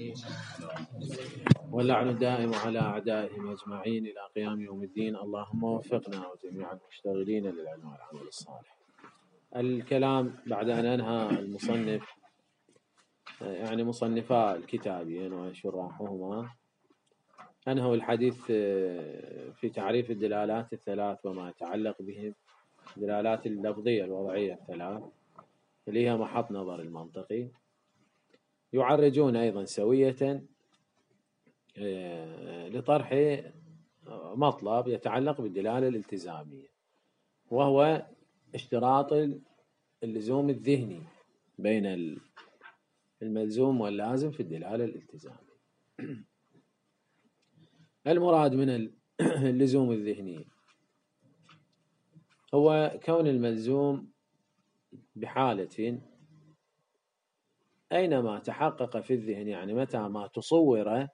واللعن الدائم على أعدائهم أجمعين إلى قيام يوم الدين. اللهم وفقنا وجميع المشتغلين للعلم والعمل الصالح. الكلام بعد أن أنهى المصنف يعني مصنفا الكتابين وشراحهما أنهوا الحديث في تعريف الدلالات الثلاث وما يتعلق بهم، الدلالات اللفظية الوضعية الثلاث اللي هي محط نظر المنطقي. يعرجون أيضا سوية لطرح مطلب يتعلق بالدلالة الالتزامية، وهو اشتراط اللزوم الذهني بين الملزوم واللازم في الدلالة الالتزامية. المراد من اللزوم الذهني هو كون الملزوم بحالة أينما تحقق في الذهن، يعني متى ما تصور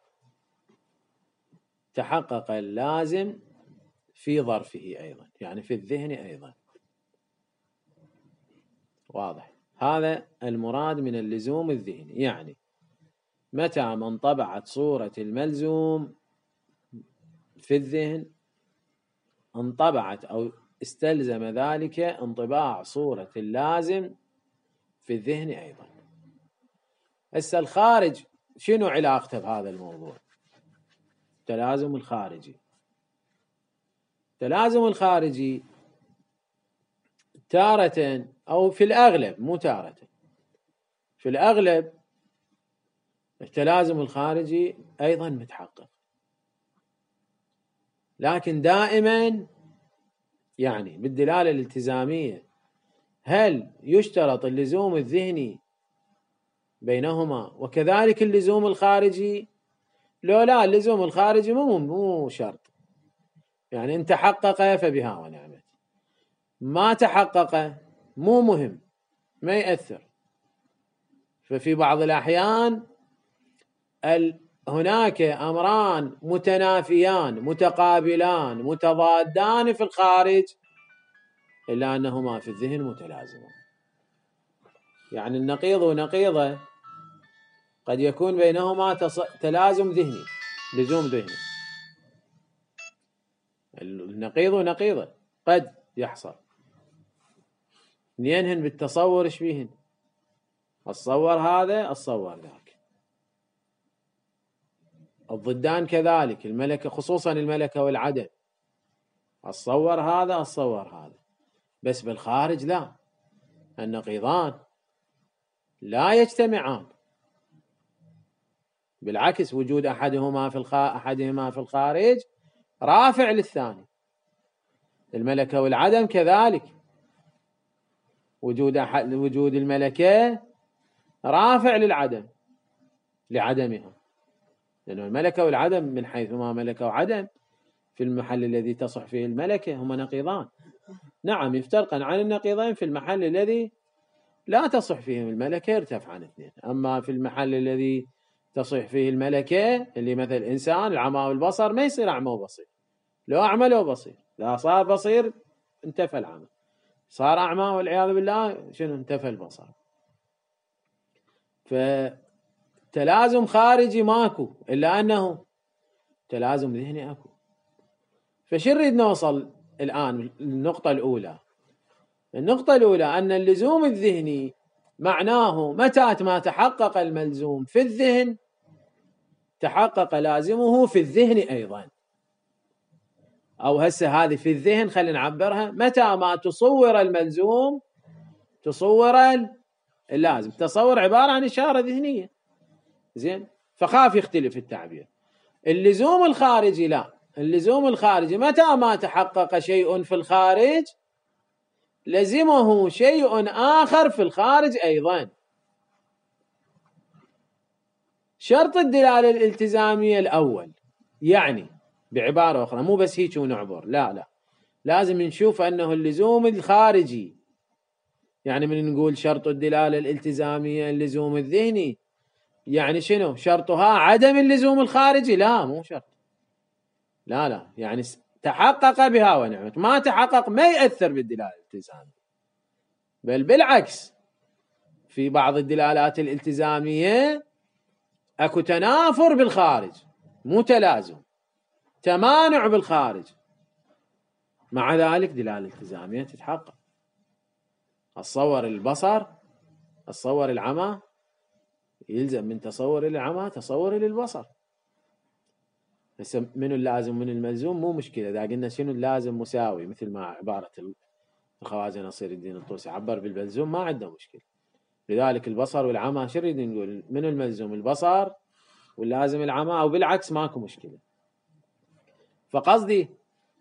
تحقق اللازم في ظرفه أيضا، يعني في الذهن أيضا. واضح؟ هذا المراد من اللزوم الذهني، يعني متى ما انطبعت صورة الملزوم في الذهن انطبعت أو استلزم ذلك انطباع صورة اللازم في الذهن أيضا. هسه الخارج شنو علاقته بهذا الموضوع؟ التلازم الخارجي. التلازم الخارجي تارة أو في الأغلب، مو تارة، في الأغلب التلازم الخارجي أيضا متحقق، لكن دائما يعني بالدلالة الالتزامية هل يشترط اللزوم الذهني بينهما وكذلك اللزوم الخارجي؟ لو لا، اللزوم الخارجي مو شرط، يعني إن تحقق فبها ونعمت، ما تحقق مو مهم، ما يأثر. ففي بعض الأحيان هناك أمران متنافيان متقابلان متضادان في الخارج إلا أنهما في الذهن متلازمان، يعني النقيض ونقيضه قد يكون بينهما تلازم ذهني، لزوم ذهني. النقيض ونقيضه قد يحصل، اثنينهن بالتصور ايش بيهن؟ الصور هذا الصور ذاك، الضدان كذلك، الملكة خصوصا الملكة والعدم، الصور هذا الصور هذا، بس بالخارج لا، النقيضان لا يجتمعان، بالعكس وجود أحدهما في الخارج رافع للثاني. الملكة والعدم كذلك، وجود الملكة رافع للعدم لعدمها، لأن الملكة والعدم من حيث ما ملكة وعدم في المحل الذي تصح فيه الملكة هما نقيضان، نعم يفترقان عن النقيضين في المحل الذي لا تصح فيه الملكة يرتفعان اثنين. أما في المحل الذي تصح فيه الملكة اللي مثل الإنسان العمى والبصر ما يصير أعمى وبصير، لو أعمى لو بصير، لا صار بصير انتفى العمى، صار أعمى والعياذ بالله شنو انتفى البصر. فتلازم خارجي ماكو إلا أنه تلازم ذهني أكو. فشو نريد نوصل الآن؟ النقطة الأولى أن اللزوم الذهني معناه متى ما تحقق الملزوم في الذهن تحقق لازمه في الذهن أيضا، أو هسه هذه في الذهن خلينا نعبرها متى ما تصور الملزوم تصور اللازم. تصور عبارة عن إشارة ذهنية، زين، فخاف يختلف التعبير. اللزوم الخارجي لا، اللزوم الخارجي متى ما تحقق شيء في الخارج لزمه شيء آخر في الخارج أيضا. شرط الدلالة الالتزامية الأول، يعني بعبارة أخرى مو بس هيك ونعبر، لا لازم نشوف أنه اللزوم الخارجي، يعني من نقول شرط الدلالة الالتزامية اللزوم الذهني، يعني شنو شرطها؟ عدم اللزوم الخارجي؟ لا مو شرط، لا يعني تحقق بها ونعمت، ما تحقق ما يأثر بالدلالة الالتزامية، بل بالعكس في بعض الدلالات الالتزامية اكو تنافر بالخارج، مو تلازم، تمانع بالخارج، مع ذلك دلالة التزامية تتحقق. الصور البصر، الصور العمى، يلزم من تصور العمى تصور للبصر. هسه منو اللازم من الملزوم مو مشكلة، إذا قلنا شنو اللازم مساوي مثل ما عبارة الخواجة نصير الدين الطوسي عبر بالملزوم، ما عنده مشكلة. لذلك البصر والعمى شو نريد نقول؟ منو الملزوم؟ البصر، واللازم العمى، أو بالعكس ماكو مشكلة. فقصدي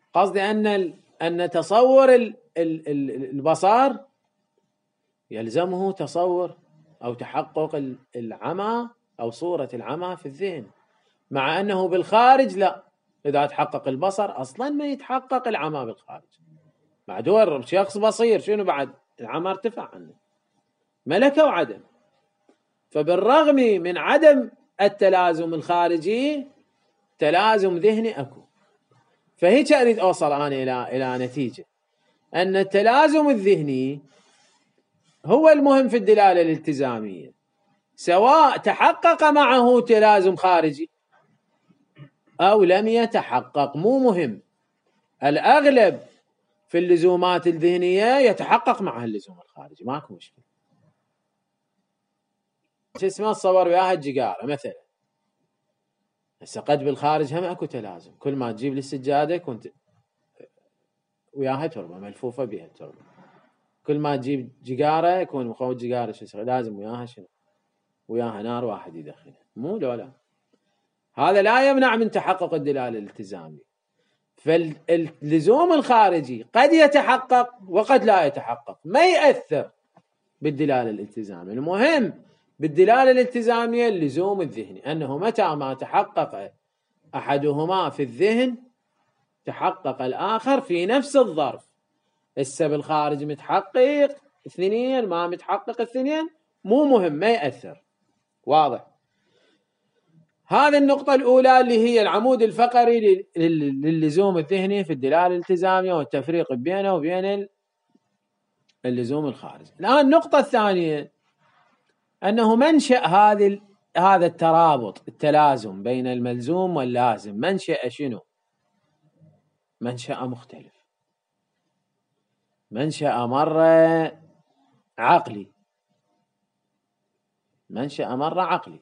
أن تصور البصر يلزمه تصور أو تحقق العمى أو صورة العمى في الذهن، مع أنه بالخارج لا، إذا تحقق البصر أصلا ما يتحقق العمى بالخارج. مع دور شخص بصير شنو بعد؟ العمى ارتفع عنه، ملكة وعدم. فبالرغم من عدم التلازم الخارجي تلازم ذهني أكو. فهيك أريد أوصل أنا إلى نتيجة أن التلازم الذهني هو المهم في الدلالة الالتزامية، سواء تحقق معه تلازم خارجي أو لم يتحقق، مو مهم. الأغلب في اللزومات الذهنية يتحقق معها اللزوم الخارجي، ماكو مشكلة. شو اسمه تصور وياها الجقارة مثلا، هسه قد بالخارج هم اكو تلازم، كل ما تجيب لي السجادة كنت وياها تربة ملفوفة بها التربة، كل ما تجيب جقارة يكون مخوت جقارة شو لازم وياها شنو؟ وياها نار واحد يدخلها، مو لا. هذا لا يمنع من تحقق الدلالة الالتزامية. فاللزوم الخارجي قد يتحقق وقد لا يتحقق، ما يأثر بالدلالة الالتزامية. المهم بالدلالة الالتزامية اللزوم الذهني، أنه متى ما تحقق أحدهما في الذهن تحقق الآخر في نفس الظرف. هسه بالخارج متحقق اثنين، ما متحقق اثنين، مو مهم، ما يأثر. واضح؟ هذه النقطة الأولى اللي هي العمود الفقري للزوم الذهني في الدلالة الالتزامية والتفريق بينه وبين اللزوم الخارجي. الآن النقطة الثانية أنه منشأ هذا الترابط، التلازم بين الملزوم واللازم، منشأ شنو؟ منشأ مختلف، منشأ مرة عقلي، منشأ مرة عقلي،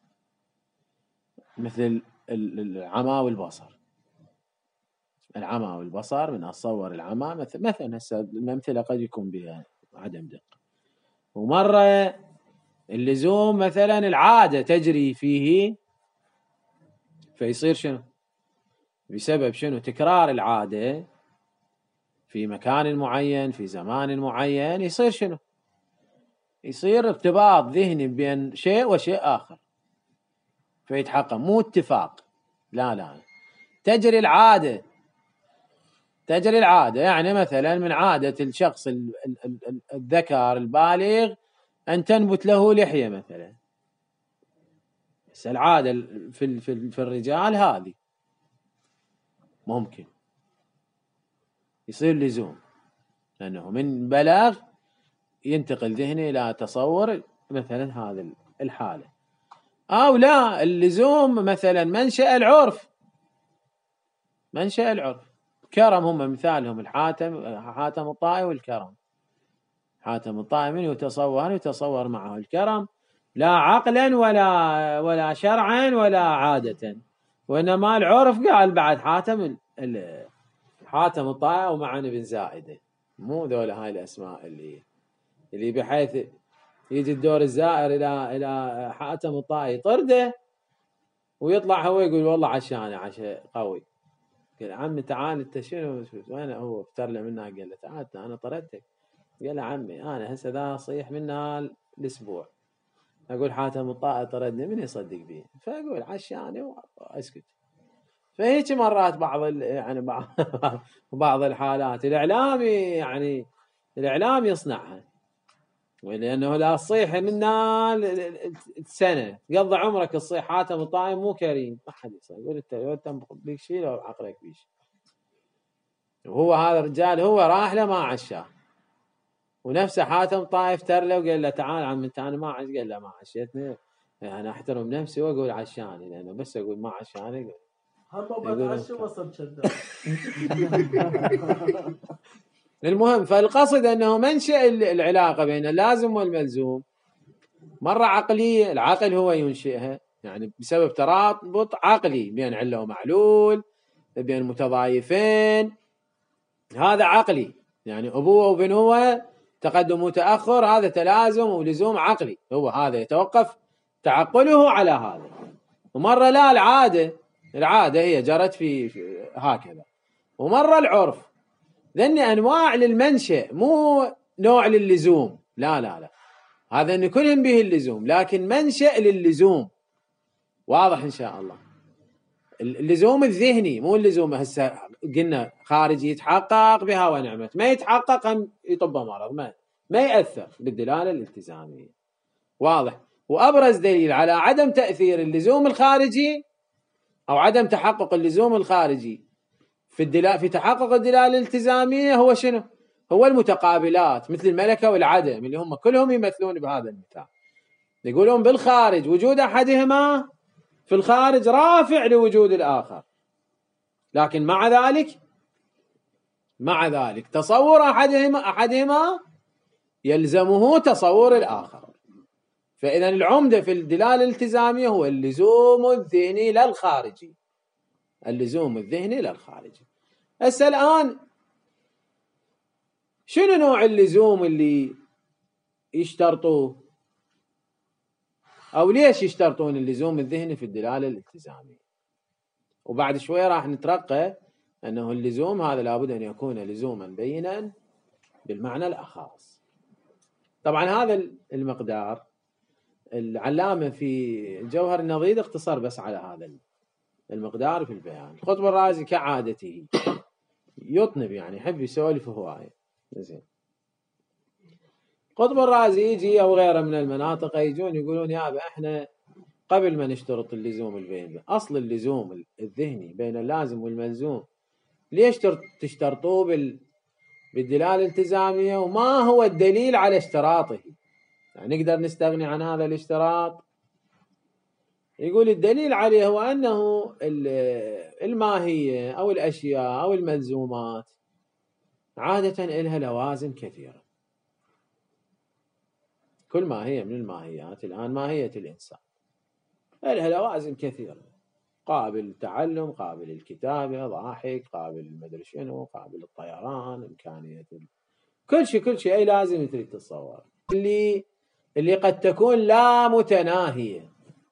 مثل العمى والبصر. العمى والبصر من أتصور العمى مثلا هسه الأمثلة قد يكون بها عدم دقة. ومرة اللزوم مثلا العادة تجري فيه فيصير شنو؟ بسبب شنو؟ تكرار العادة في مكان معين في زمان معين يصير شنو؟ يصير ارتباط ذهني بين شيء وشيء آخر فيتحقق، مو اتفاق. لا تجري العادة يعني مثلا من عادة الشخص الذكر البالغ أن تنبت له لحية مثلا، بس العادة في الرجال هذه ممكن يصير لزوم، لأنه من بلغ ينتقل ذهني إلى تصور مثلا هذه الحالة. أو لا، اللزوم مثلا منشأ العرف، كرم هم مثالهم حاتم الطائي والكرم. حاتم الطائي من يتصور معه الكرم لا عقلا ولا شرعا ولا عادة، وإنما العرف قال بعد حاتم الطائي ومعن بن زائدة، مو ذولا هاي الأسماء اللي بحيث يجي الدور الزائر إلى حاتم الطائي طرده ويطلع هو يقول والله عشانه عشاء قوي. قال عمي تعال انت شنو وين هو افتر له منها، قال له تعال انا طردتك. قال له عمي انا هسه ذا صيح منها الاسبوع اقول حاتم الطائي طردني، من يصدق بيه؟ فاقول عشاني واسكت. فهيك مرات بعض الحالات الاعلام يصنعها، ولانه لا تصيح منها السنه تقضي عمرك تصيح حاتم الطائي مو كريم، ما حد يقول انت بيك شيء لو عقلك بيش. وهو هذا الرجال هو راح له ما عشاه، ونفسه حاتم طائف تر له وقال له تعال عم انت انا ما عش، قال له ما عشيتني أنا أحترم نفسي وأقول عشاني، لأنه بس أقول ما عشاني المهم، فالقصد أنه منشأ العلاقة بين اللازم والملزوم مرة عقلية، العقل هو ينشئها، يعني بسبب ترابط عقلي بين علة ومعلول، بين متضايفين، هذا عقلي، يعني أبوة وبنوة، تقدم وتأخر، هذا تلازم ولزوم عقلي، هو هذا يتوقف تعقله على هذا. ومرة لا، العادة هي جرت في هكذا، ومرة العرف. ذني أنواع للمنشأ، مو نوع للزوم، لا هذا أن كلهم به اللزوم، لكن منشأ للزوم. واضح إن شاء الله. اللزوم الذهني، مو اللزوم هسه قلنا خارجي يتحقق بها ونعمت، ما يتحقق هم يطب مرض، ما يأثر بالدلالة الالتزامية. واضح. وأبرز دليل على عدم تأثير اللزوم الخارجي أو عدم تحقق اللزوم الخارجي في تحقق الدلالة الالتزامية هو شنو؟ هو المتقابلات، مثل الملكة والعدم، اللي هم كلهم يمثلون بهذا المثال. يقولون بالخارج وجود أحدهما في الخارج رافع لوجود الآخر، لكن مع ذلك تصور أحدهما يلزمه تصور الآخر. فإذا العمدة في الدلالة الالتزامية هو اللزوم الذهني للخارجي، اللزوم الذهني للخارجي. هسه الآن شنو نوع اللزوم اللي يشترطوه، أو ليش يشترطون اللزوم الذهني في الدلالة الالتزامية؟ وبعد شوية راح نترقى أنه اللزوم هذا لابد أن يكون لزوما بينا بالمعنى الأخص. طبعا هذا المقدار العلامة في جوهر النظير اختصر بس على هذا المقدار في البيان. القطب الرازي كعادته يطنب، يعني يحب يسولف هواية. زين، القطب الرازي يجي أو غيره من المناطق يجون يقولون يابا احنا قبل ما نشترط اللزوم البين، أصل اللزوم الذهني بين اللازم والملزوم ليش تشترطوه بالدلالة الالتزامية، وما هو الدليل على اشتراطه؟ يعني نقدر نستغني عن هذا الاشتراط؟ يقول الدليل عليه هو أنه الماهية أو الأشياء أو الملزومات عادة إلها لوازم كثيرة. كل ماهية من الماهيات، الآن ماهية الإنسان إلها لوازم كثيرة، قابل للتعلم، قابل للكتابة، ضاحك، قابل المدري شنو، قابل للطيران، إمكانية كل شيء أي لازم تريد تتصور، اللي قد تكون لا متناهية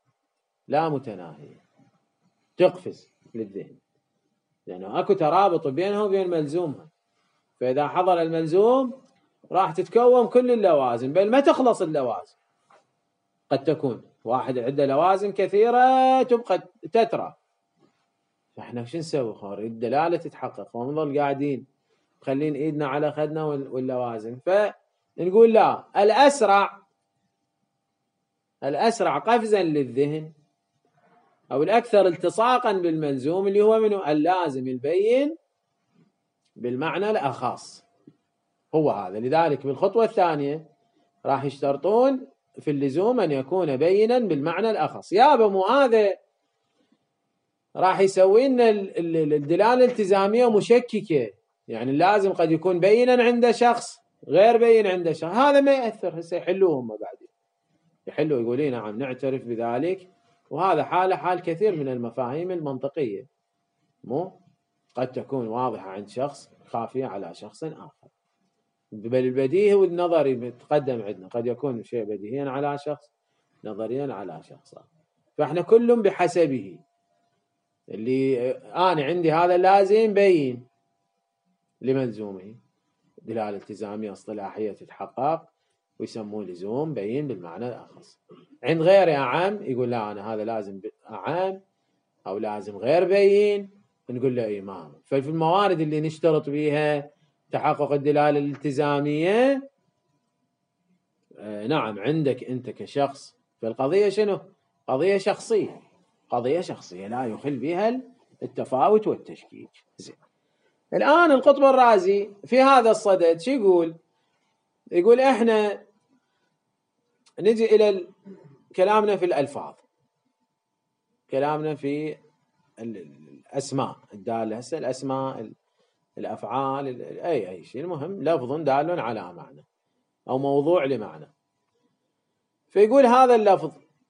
تقفز للذهن، لأنه أكو ترابط بينها وبين ملزومها. فإذا حضر الملزوم راح تتكون كل اللوازم، بل ما تخلص اللوازم. قد تكون واحد عنده لوازم كثيرة تبقى تترى، فإحنا شو نسوي؟ نريد الدلالة تتحقق ونظل قاعدين مخلين إيدنا على خدنا واللوازم. فنقول لا، الأسرع قفزا للذهن أو الأكثر التصاقا بالملزوم اللي هو منه اللازم البين بالمعنى الأخص، هو هذا. لذلك بالخطوة الثانية راح يشترطون في اللزوم أن يكون بينا بالمعنى الأخص. يابا مو هذا راح يسوي لنا الدلالة الالتزامية مشككة، يعني اللازم قد يكون بينا عند شخص غير بين عند شخص، هذا ما يأثر. هسه يحلوهم بعدين، يحلوا يقولون نعم نعترف بذلك، وهذا حال كثير من المفاهيم المنطقية، مو قد تكون واضحة عند شخص خافية على شخص آخر. بل البديهي والنظري يتقدم عندنا، قد يكون شيء بديهيا على شخص، نظريا على شخص آخر. فإحنا كلهم بحسبه. اللي أنا عندي هذا لازم بين لملزومه، دلالة التزامية اصطلاحية تتحقق ويسموه لزوم بين بالمعنى الأخص. عند غير أعم يقول لا، أنا هذا لازم أعم أو لازم غير بين، نقول له إمام. ففي الموارد اللي نشترط بها تحقق الدلالة الالتزامية، نعم عندك أنت كشخص، فالقضية شنو؟ قضية شخصية لا يخل بها التفاوت والتشكيك. زين، الآن القطب الرازي في هذا الصدد شو يقول؟ احنا نجي إلى كلامنا في الألفاظ، كلامنا في الأسماء الدالة، هسه الأسماء الأفعال أي شيء، المهم لفظ دال على معنى أو موضوع لمعنى. فيقول هذا اللفظ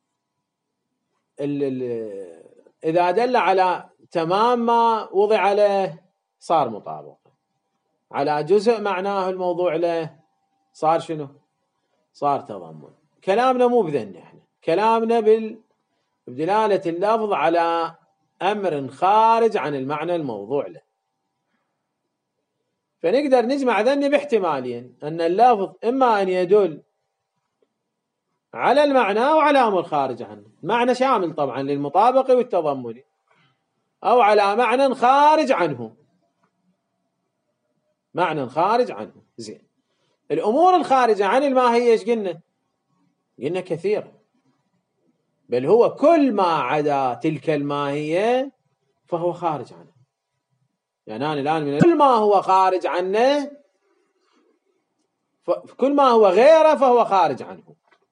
إذا دل على تمام ما وضع له صار مطابق، على جزء معناه الموضوع له صار شنو؟ صار تضمن. كلامنا مو بذن، احنا كلامنا بدلالة اللفظ على أمر خارج عن المعنى الموضوع له. فنقدر نجمع ذن باحتمالين، أن اللفظ إما أن يدل على المعنى وعلى أمر خارج عنه، معنى شامل طبعا للمطابق والتضمن، أو على معنى خارج عنه، معنى خارج عنه. زين، الأمور الخارجة عن الماهية ايش قلنا؟ قلنا كثير، بل هو كل ما عدا تلك الماهية فهو خارج عنه. يعني أنا الآن من كل ما هو خارج عنه، كل ما هو غيره فهو خارج عنه.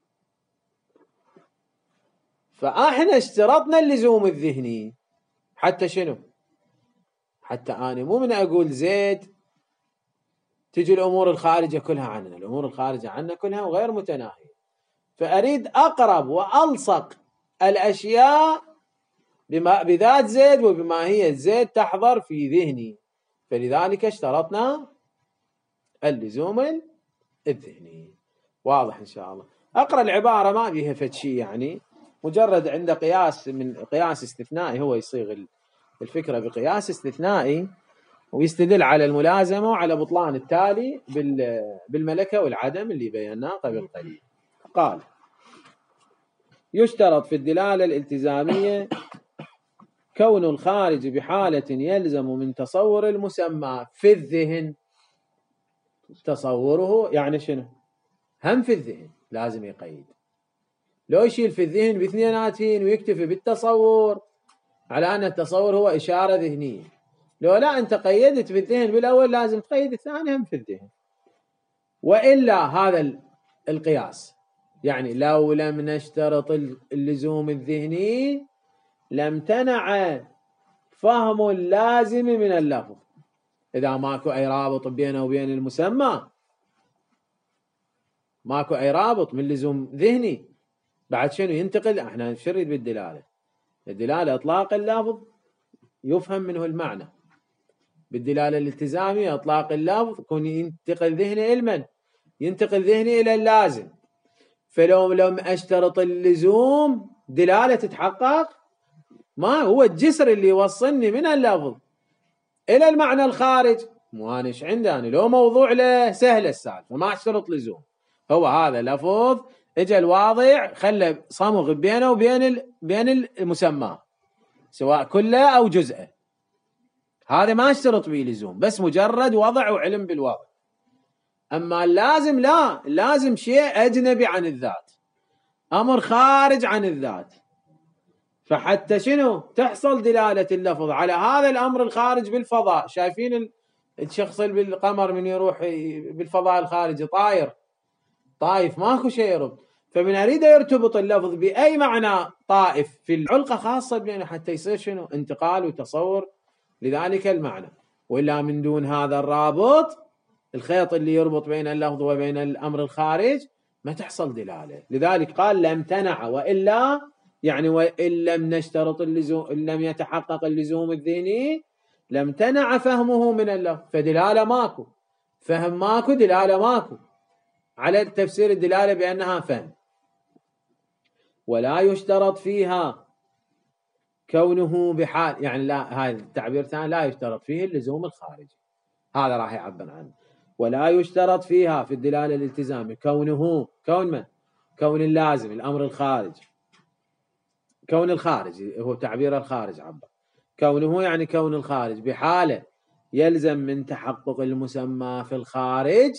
فاحنا اشترطنا اللزوم الذهني حتى شنو؟ حتى أنا مو من أقول زيد تجي الأمور الخارجة كلها عننا، الأمور الخارجة عنا كلها وغير متناهية، فأريد أقرب وألصق الأشياء بذات زيد وبماهية زيد تحضر في ذهني، فلذلك اشترطنا اللزوم الذهني. واضح إن شاء الله؟ أقرأ العبارة ما بيها فتشي، يعني مجرد عنده قياس من قياس استثنائي، هو يصيغ الفكرة بقياس استثنائي ويستدل على الملازمة وعلى بطلان التالي بالملكة والعدم اللي بيناه قبل قليل. قال: يشترط في الدلالة الالتزامية كون الخارج بحالة يلزم من تصور المسمى في الذهن تصوره. يعني شنو؟ هم في الذهن لازم يقيد، لو يشيل في الذهن باثنيناتين ويكتفي بالتصور على أن التصور هو إشارة ذهنية، لو لا أنت قيدت في الذهن بالأول لازم تقيد الثاني هم في الذهن، وإلا هذا القياس. يعني لو لم نشترط اللزوم الذهني لامتنع فهم اللازم من اللفظ. إذا ماكو أي رابط بينه وبين المسمى، ماكو أي رابط من لزوم ذهني، بعد شنو ينتقل؟ احنا شو نريد بالدلالة؟ الدلالة إطلاق اللفظ يفهم منه المعنى، بالدلالة الالتزامية إطلاق اللفظ يكون ينتقل ذهني إلى من؟ ينتقل ذهني إلى اللازم. فلو لم أشترط اللزوم دلالة تتحقق، ما هو الجسر اللي يوصلني من اللفظ إلى المعنى الخارج. مو أنا إيش عندي؟ أنا لو موضوع له سهل السالفة، ما أشترط لزوم، هو هذا لفظ إجا الواضع خلى صمغ بينه وبين المسمى سواء كله أو جزءه، هذا ما اشترط به لزوم، بس مجرد وضع وعلم بالوضع. أما اللازم لا، لازم شيء أجنبي عن الذات، أمر خارج عن الذات، فحتى شنو تحصل دلالة اللفظ على هذا الأمر الخارج بالفضاء. شايفين الشخص بالقمر من يروح بالفضاء الخارجي طايف ماكو شيء يربط، فمن أريد يرتبط اللفظ بأي معنى طائف في العلقة خاصة بينه حتى يصير شنو انتقال وتصور لذلك المعنى، وإلا من دون هذا الرابط الخيط اللي يربط بين اللفظ وبين الأمر الخارج ما تحصل دلالة. لذلك قال لم تنع، وإلا يعني وإن لم نشترط اللزوم، إن لم يتحقق اللزوم الذهني لم تنع فهمه من اللفظ، فدلالة ماكو، فهم ماكو، دلالة ماكو، على تفسير الدلالة بأنها فهم. ولا يشترط فيها كونه بحال، يعني لا، هذا التعبير ثاني، لا يشترط فيه اللزوم الخارجي، هذا راح يعبر عنه. ولا يشترط فيها في الدلالة الالتزامية كونه، كون من؟ كون اللازم الأمر الخارج، كون الخارج هو تعبير الخارج عبر، كونه يعني كون الخارج بحالة يلزم من تحقق المسمى في الخارج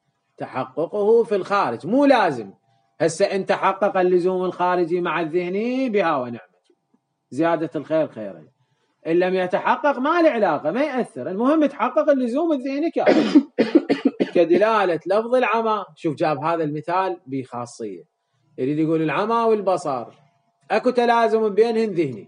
تحققه في الخارج، مو لازم. هسه إن تحقق اللزوم الخارجي مع الذهني بها ونعمة، زيادة الخير خيرين. إن لم يتحقق ما له علاقة، ما يأثر، المهم يتحقق اللزوم الذهني كدلالة لفظ العمى. شوف جاب هذا المثال بخاصية، يريد يقول العمى والبصر اكو تلازم بينهن ذهني،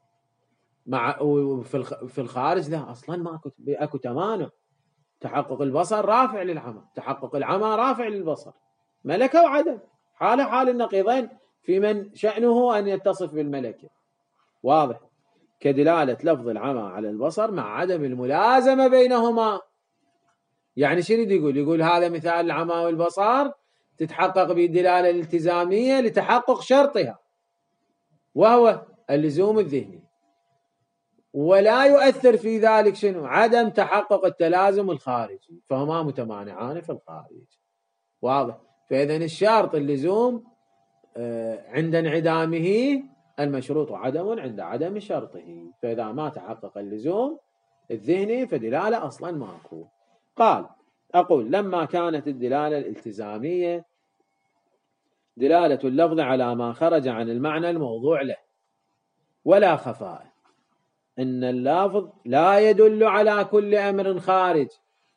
مع في الخارج لا اصلا ما اكو تمانع. تحقق البصر رافع للعمى، تحقق العمى رافع للبصر، ملكه وعدم، حاله حال النقيضين في من شأنه ان يتصف بالملكه. واضح؟ كدلالة لفظ العمى على البصر مع عدم الملازمة بينهما. يعني شو يريد يقول؟ يقول هذا مثال العمى والبصر تتحقق بالدلالة الالتزامية لتحقق شرطها وهو اللزوم الذهني، ولا يؤثر في ذلك شنو؟ عدم تحقق التلازم الخارجي، فهما متمانعان في الخارج. واضح؟ فإذا الشرط اللزوم عند انعدامه، المشروط عدم عند عدم شرطه، فإذا ما تحقق اللزوم الذهني فدلالة أصلا ماكو. قال أقول لما كانت الدلالة الالتزامية دلالة اللفظ على ما خرج عن المعنى الموضوع له ولا خفاء، إن اللفظ لا يدل على كل أمر خارج.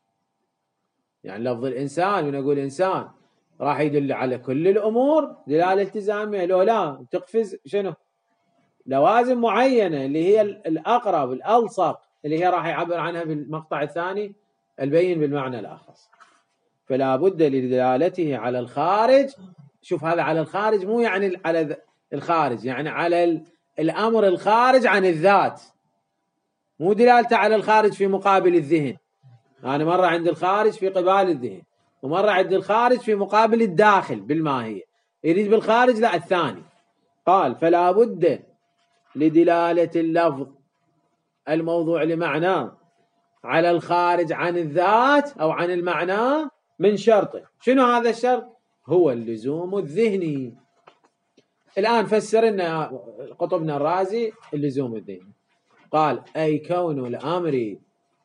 يعني لفظ الإنسان ونقول إنسان راح يدل على كل الأمور دلالة التزامية، لو لا تقفز شنو؟ لوازم معينة اللي هي الأقرب الألصق اللي هي راح يعبر عنها بالمقطع الثاني البين بالمعنى الأخص. فلا بد لدلالته على الخارج. شوف هذا على الخارج مو يعني على الخارج، يعني على الأمر الخارج عن الذات، مو دلالته على الخارج في مقابل الذهن. أنا مرة عند الخارج في قبال الذهن، ومرة عند الخارج في مقابل الداخل بالماهية، يريد بالخارج لا الثاني. قال فلا بد لدلالة اللفظ الموضوع لمعناه على الخارج عن الذات أو عن المعنى من شرطه. شنو هذا الشرط؟ هو اللزوم الذهني. الآن فسر لنا قطبنا الرازي اللزوم الذهني، قال أي كون الأمر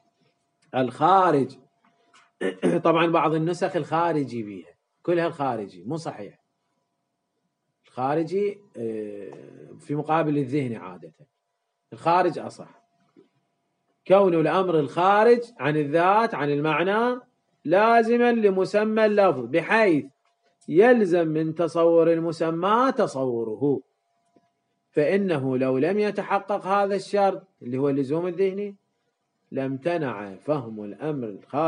الخارج. طبعا بعض النسخ الخارجي بيها، كلها الخارجي مو صحيح، الخارجي في مقابل الذهني عادة، الخارج أصح. كون الأمر الخارج عن الذات عن المعنى لازما لمسمى اللفظ بحيث يلزم من تصور المسمى تصوره، فإنه لو لم يتحقق هذا الشرط اللي هو اللزوم الذهني لم تنع فهم الأمر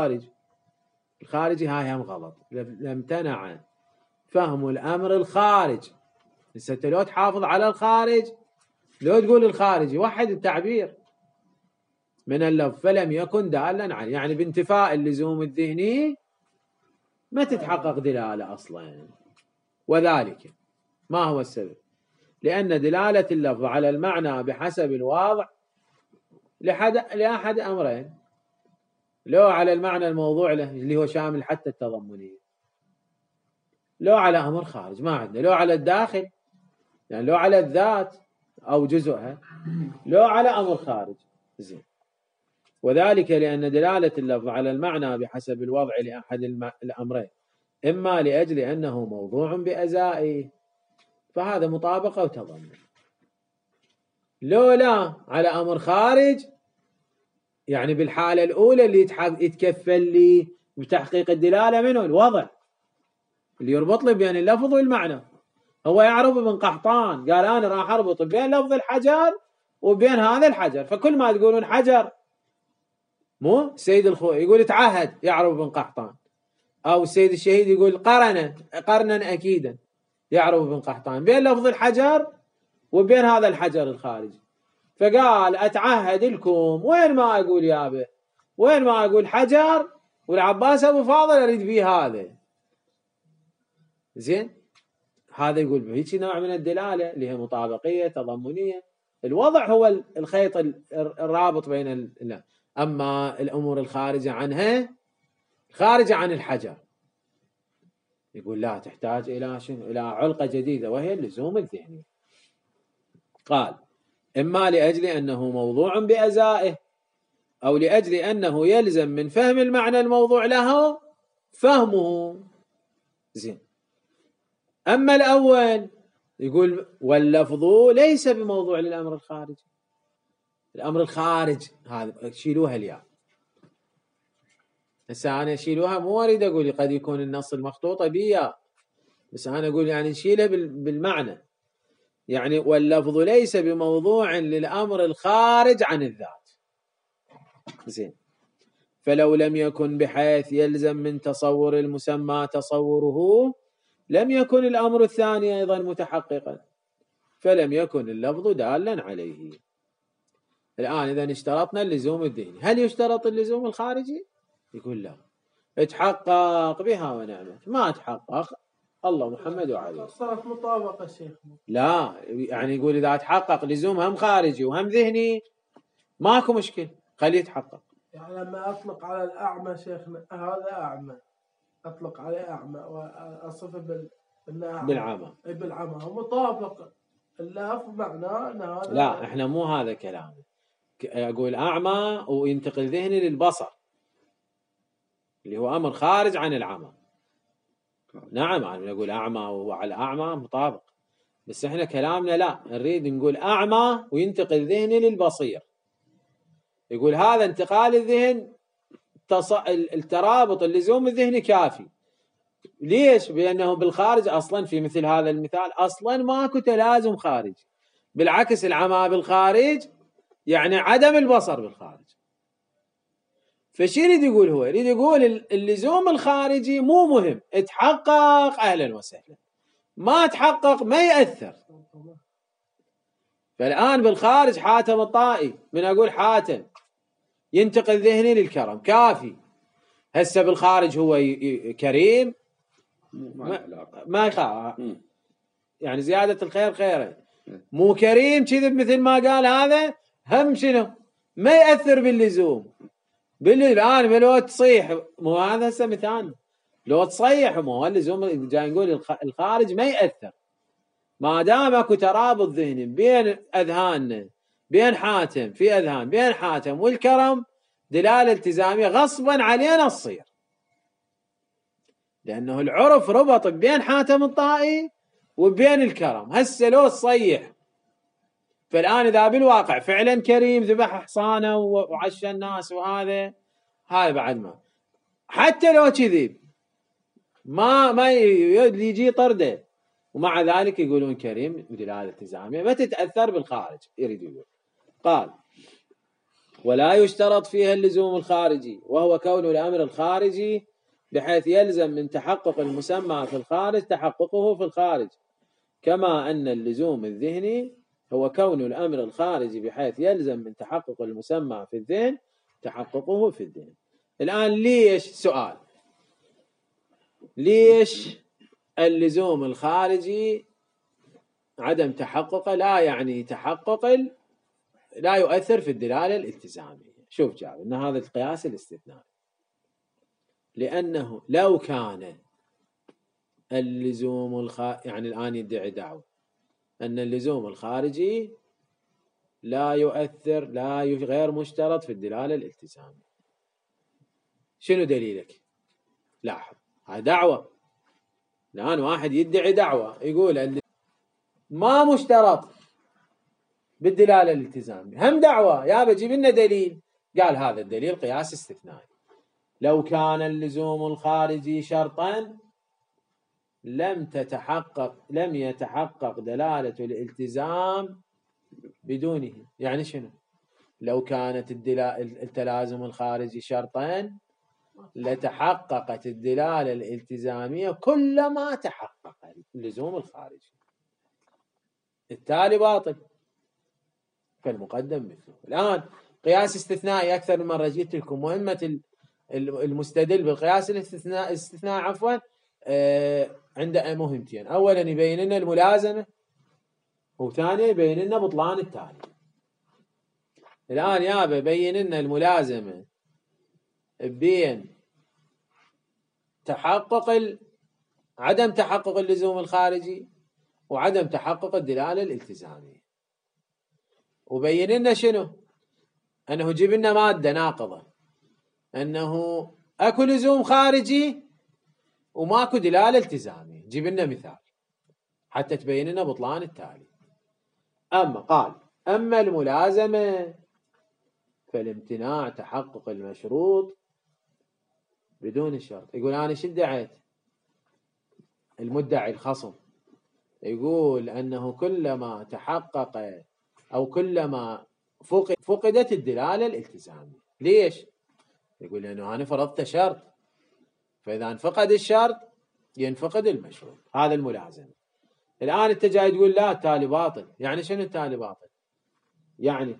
الخارجي. هاي هم غلط، لم تنع فهم الأمر الخارج. هسه لو تحافظ على الخارج، لو تقول الخارجي وحد التعبير من اللفظ فلم يكن دالا عليه، يعني بانتفاء اللزوم الذهني ما تتحقق دلالة أصلا. وذلك ما هو السبب؟ لأن دلالة اللفظ على المعنى بحسب الواضع لأحد أمرين، لو على المعنى الموضوع له اللي هو شامل حتى التضمنية، لو على أمر خارج ما عندنا، لو على الداخل يعني لو على الذات أو جزءها، لو على أمر خارج. زين. وذلك لأن دلالة اللفظ على المعنى بحسب الوضع لأحد الأمرين، إما لأجل أنه موضوع بأزائه فهذا مطابقة وتضمن، لو لا على أمر خارج يعني بالحالة الأولى اللي يتكفل لي بتحقيق الدلالة منه الوضع اللي يربط لي بين اللفظ والمعنى. هو يعرف ابن قحطان قال أنا راح أربط بين لفظ الحجر وبين هذا الحجر، فكل ما تقولون حجر مو السيد الخوئي يقول تعهد يعرف ابن قحطان، أو السيد الشهيد يقول قرنا أكيدا يعرف ابن قحطان، بين لفظ الحجر وبين هذا الحجر الخارجي. فقال أتعهد لكم وين ما أقول يابا، وين ما أقول حجر والعباس أبو فاضل أريد فيه هذا. زين، هذا يقول بهيك نوع من الدلالة اللي هي مطابقية تضمنية، الوضع هو الخيط الرابط بين أما الأمور الخارجة عنها خارجة عن الحجر يقول لا، تحتاج إلى شنو؟ إلى علقة جديدة وهي اللزوم الذهني. قال إما لأجل أنه موضوع بأزائه، أو لأجل أنه يلزم من فهم المعنى الموضوع له فهمه. زين. أما الأول يقول واللفظ ليس بموضوع للأمر الخارج. الأمر الخارج هذا شيلوها الياء، هسه أنا شيلوها، مو أريد أقول قد يكون النص المخطوطة بيا بس أنا أقول يعني نشيلها بالمعنى، يعني واللفظ ليس بموضوع للأمر الخارج عن الذات. زين، فلو لم يكن بحيث يلزم من تصور المسمى تصوره لم يكن الأمر الثاني أيضا متحققا، فلم يكن اللفظ دالا عليه. الآن إذا اشترطنا اللزوم الذهني، هل يشترط اللزوم الخارجي؟ يقول لا، اتحقق بها ونعمت، ما اتحقق الله محمد وعليه. صارت مطابقة شيخ. لا، يعني يقول إذا اتحقق لزوم هم خارجي وهم ذهني ماكو مشكل، خليه يتحقق. يعني لما أطلق على الأعمى شيخنا هذا أعمى، أطلق عليه أعمى وأصفه بالعمى، بالعمى، هو مطابق اللفظ معناه أن هذا. لا، احنا مو هذا كلامي. أقول أعمى وينتقل ذهني للبصر اللي هو أمر خارج عن العمى. نعم، أنا أقول أعمى وعلى أعمى مطابق، بس احنا كلامنا لا، نريد نقول أعمى وينتقل ذهني للبصير. يقول هذا انتقال الذهن الترابط اللزوم الذهني كافي. ليش؟ بأنه بالخارج أصلا في مثل هذا المثال أصلا ماكو تلازم خارجي، بالعكس العمى بالخارج يعني عدم البصر بالخارج. فشي يريد يقول؟ هو يريد يقول اللزوم الخارجي مو مهم، اتحقق أهلا وسهلا، ما تحقق ما يأثر. فالآن بالخارج حاتم الطائي، من أقول حاتم ينتقل ذهني للكرم كافي. هسه بالخارج هو كريم ما يخاف، يعني زيادة الخير خيرا، مو كريم كذب مثل ما قال هذا، هم شنو ما يأثر باللزوم. الآن لو تصيح، مو هذا هسه مثال، لو تصيح مو هو اللزوم جاي نقول الخارج ما يأثر، ما دام اكو ترابط ذهني بين أذهاننا، بين حاتم في أذهان بين حاتم والكرم، دلالة التزامية غصبا علينا تصير، لأنه العرف ربط بين حاتم الطائي وبين الكرم. هسه لو تصيح، فالآن إذا بالواقع فعلا كريم ذبح حصانه وعشى الناس وهذا بعد ما، حتى لو كذب ما يجي طرده، ومع ذلك يقولون كريم ودلالة التزامية ما تتأثر بالخارج. يريد يقول قال ولا يشترط فيها اللزوم الخارجي، وهو كون الأمر الخارجي بحيث يلزم من تحقق المسمى في الخارج تحققه في الخارج، كما أن اللزوم الذهني هو كون الأمر الخارجي بحيث يلزم من تحقق المسمى في الذهن تحققه في الذهن. الآن ليش؟ سؤال، ليش اللزوم الخارجي عدم تحققه لا يعني تحقق لا يؤثر في الدلالة الالتزامية؟ شوف جاب إن هذا القياس الاستثنائي، لأنه لو كان اللزوم يعني الآن يدعي دعوة أن اللزوم الخارجي لا يؤثر، لا غير مشترط في الدلالة الالتزامية، شنو دليلك؟ لاحظ، هذه دعوة. الآن واحد يدعي دعوة يقول ما مشترط بالدلالة الالتزامية، هم دعوة يابا جيب لنا دليل. قال هذا الدليل قياس استثنائي، لو كان اللزوم الخارجي شرطا لم يتحقق دلالة الالتزام بدونه. يعني شنو؟ لو كانت التلازم الخارجي شرطا لتحققت الدلالة الالتزامية كلما تحقق اللزوم الخارجي، التالي باطل فالمقدم مثله. الآن قياس استثنائي أكثر من مرة جيت لكم، مهمة المستدل بالقياس الاستثناء عنده مهمتين، أولا يبين لنا الملازمة، وثانيا يبين لنا بطلان التالي. الآن يابا بين لنا الملازمة بين عدم تحقق اللزوم الخارجي وعدم تحقق الدلالة الالتزامية، وبين لنا شنو؟ أنه جيب لنا مادة ناقضة، أنه أكو لزوم خارجي وماكو دلالة التزامية. جيب لنا مثال حتى تبين لنا بطلان التالي. أما الملازمة فالامتناع تحقق المشروط بدون الشرط. يقول أنا شو ادعيت؟ المدعي الخصم يقول أنه كلما تحقق أو كلما فقدت الدلالة الالتزامية. ليش؟ يقول لأنه أنا فرضت شرط، فإذا انفقد الشرط ينفقد المشروط، هذا الملازمة. الآن أنت جاي تقول لا التالي باطل. يعني شنو التالي باطل؟ يعني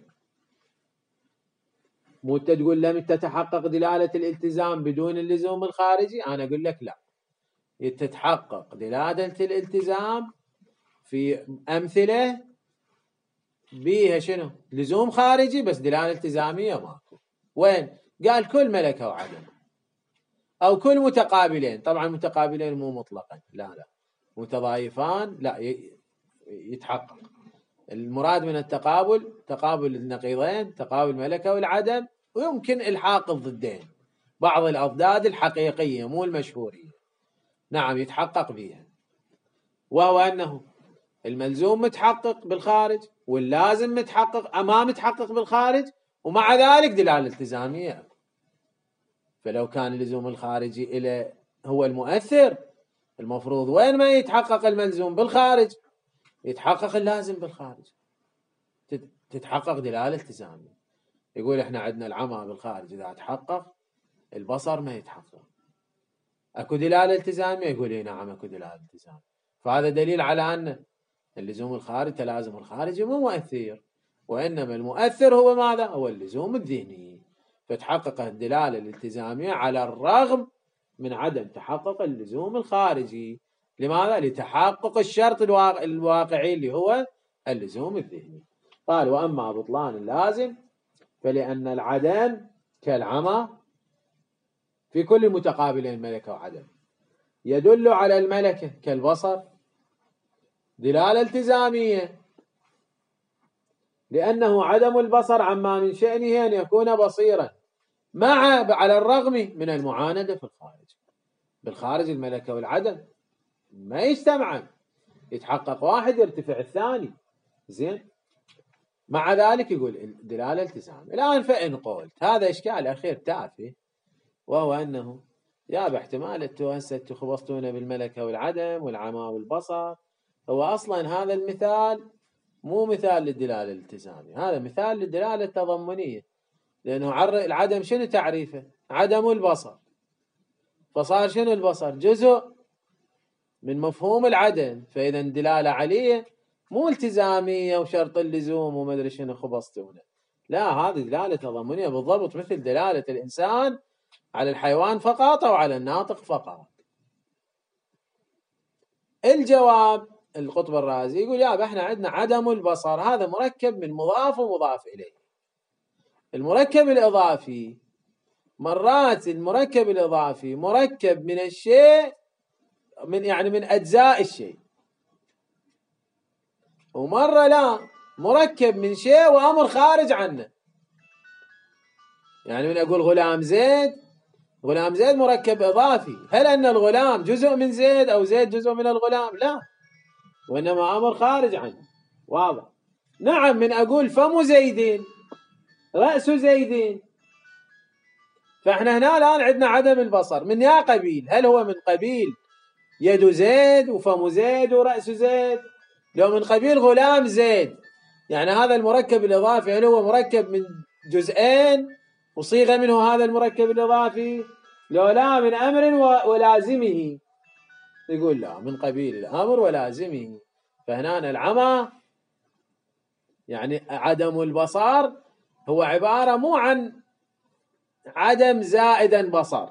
مو أنت تقول لم تتحقق دلالة الالتزام بدون اللزوم الخارجي؟ أنا أقول لك لا، تتحقق دلالة الالتزام في أمثلة بيها شنو؟ لزوم خارجي بس دلالة التزامية ماكو. وين؟ قال كل ملكة وعدم أو كل متقابلين. طبعا متقابلين مو مطلقا، لا متضايفان لا يتحقق. المراد من التقابل تقابل النقيضين، تقابل ملكة والعدم، ويمكن إلحاق الضدين، بعض الأضداد الحقيقية مو المشهورية، نعم يتحقق بها. وهو أنه الملزوم متحقق بالخارج واللازم متحقق متحقق بالخارج، ومع ذلك دلالة التزامية. فلو كان اللزوم الخارجي إلى هو المؤثر، المفروض وين ما يتحقق الملزوم بالخارج يتحقق اللازم بالخارج، تتحقق دلالة التزامية. يقول احنا عندنا العمى بالخارج إذا تحقق البصر ما يتحقق، اكو دلالة التزامية؟ يقول اي نعم اكو دلالة التزامية. فهذا دليل على أن اللزوم الخارجي تلازم الخارجي مو مؤثر، وإنما المؤثر هو ماذا؟ هو اللزوم الذهني. فتحقق الدلالة الالتزامية على الرغم من عدم تحقق اللزوم الخارجي. لماذا؟ لتحقق الشرط الواقعي اللي هو اللزوم الذهني. قال وأما بطلان اللازم فلأن العدم كالعمى في كل متقابلين ملكة وعدم يدل على الملكة كالبصر دلالة التزامية، لأنه عدم البصر عما من شأنه أن يكون بصيرا على الرغم من المعاندة في الخارج. بالخارج الملكة والعدم ما يجتمعان، يتحقق واحد يرتفع الثاني، زين. مع ذلك يقول دلالة التزام. الآن فإن قلت هذا إشكال أخير تافه، وهو أنه باحتمال أنتم تخبصتون بالملكة والعدم والعمى والبصر، هو أصلا هذا المثال مو مثال للدلالة الالتزامية، هذا مثال للدلالة التضمنية، لأنه العدم شنو تعريفه؟ عدم البصر، فصار شنو البصر؟ جزء من مفهوم العدم، فإذا دلالة عليه مو التزامية وشرط اللزوم وما أدري شنو خبصتونه، لا هذه دلالة تضمنية بالضبط مثل دلالة الإنسان على الحيوان فقط أو على الناطق فقط. الجواب القطب الرازي يقول احنا عندنا عدم البصر، هذا مركب من مضاف ومضاف إليه. المركب الإضافي مرات المركب الإضافي مركب من الشيء من أجزاء الشيء، ومرة لا مركب من شيء وأمر خارج عنه. يعني من أقول غلام زيد مركب إضافي، هل أن الغلام جزء من زيد أو زيد جزء من الغلام؟ لا، وإنما أمر خارج عنه، واضح. نعم من أقول فم زيد رأس زيد، فإحنا هنا الآن عندنا عدم البصر من يا قبيل، هل هو من قبيل يد زيد وفم زيد ورأس زيد، لو من قبيل غلام زيد، يعني هذا المركب الإضافي هل هو مركب من جزئين وصيغ منه هذا المركب الإضافي، لو لا من أمر ولازمه؟ يقول لا، من قبيل الأمر ولازمه. فهنا العمى يعني عدم البصر هو عبارة مو عن عدم زائدا بصر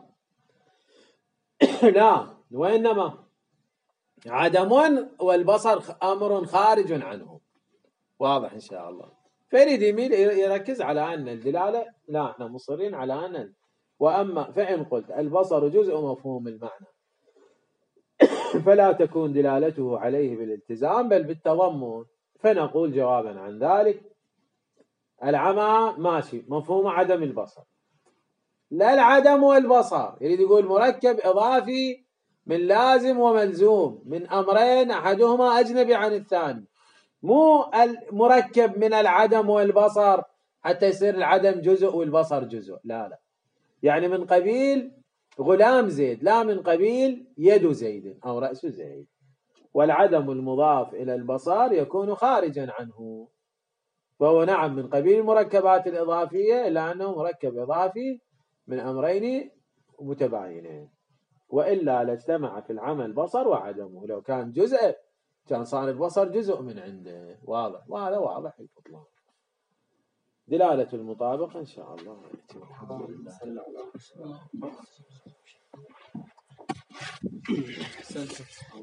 لا، وإنما عدم والبصر أمر خارج عنه، واضح إن شاء الله. فيريد يميل يركز على أن الدلالة لا، احنا مصرين على أن وأما فإن قلت البصر جزء مفهوم المعنى فلا تكون دلالته عليه بالالتزام بل بالتضمن، فنقول جوابا عن ذلك العمى ماشي مفهوم عدم البصر، لا العدم والبصر. يريد يقول مركب إضافي من لازم وملزوم من أمرين أحدهما أجنبي عن الثاني، مو المركب من العدم والبصر حتى يصير العدم جزء والبصر جزء، لا يعني من قبيل غلام زيد لا من قبيل يد زيد أو رأس زيد. والعدم المضاف إلى البصر يكون خارجا عنه، فهو نعم من قبيل المركبات الإضافية إلا أنه مركب إضافي من أمرين متباينين، وإلا لاجتمع في العمل بصر وعدمه. لو كان جزء كان صار البصر جزء من عنده. واضح؟ وهذا واضح البطلان. دلالة المطابقة إن شاء الله. الحمد لله.